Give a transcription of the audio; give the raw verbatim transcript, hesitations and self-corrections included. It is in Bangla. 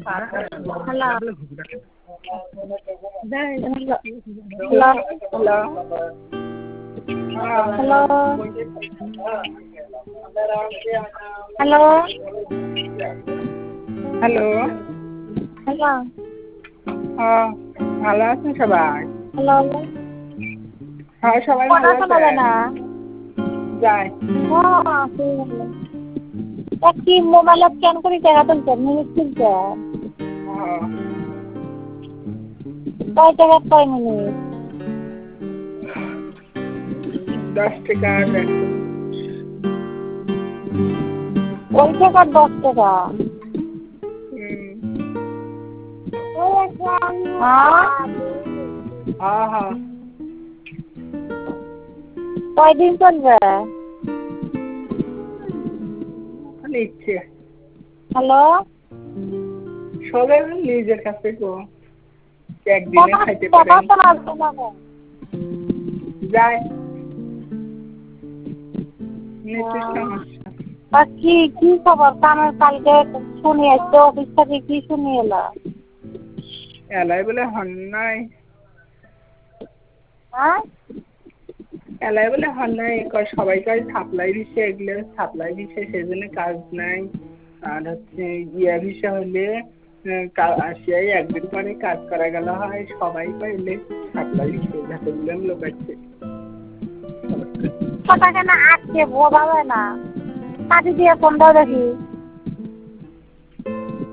Hello. Hello. Hello. Hello. Hello. হ্যাঁ, ভালো আছেন সবাই? Hello. হ্যাঁ, সবাই কথা ভালো শোনা আছে? যায় না। যাই। হ্যাঁ, ঠিক আছে। একটি মোবাইলে স্ক্যান করে টাকা তুলছে, মিনিট তুলছে। হ্যাঁ। কয় টাকা কয় মিনিট? দশ টাকা দেখো। ওই টাকা দশ টাকা। হুম। হ্যাঁ? হ্যাঁ হ্যাঁ। কয়দিন চলবে? নিচ্ছে। হ্যালো। সবাই নিজের কাছে গো। একদিনে কথা খাইতে কথা পারেন। শোনা যায় না গো। যাই। নেটের সমস্যা। তা কি কি খবর? কামের কালকে শুনি আসছে অফিস থেকে, কি শুনি এলো? এলাই বলে হন নাই। হ্যাঁ? এলাই বলে হন নাই, কয় সবাই কয় সাপ্লাই দিচ্ছে, এগুলো সাপ্লাই দিচ্ছে সেজন্য কাজ নাই। আর হচ্ছে ইয়া ভিসা হলে আসিয়াই একদিন পরে কাজ করা গেল হয়, সবাই পাইলে সাপ্লাই দিচ্ছে, যাতে বললাম লোক আছে। কথা কেন আজকে বোঝা যায় না, কাটি দিয়ে ফোনটাও দেখি।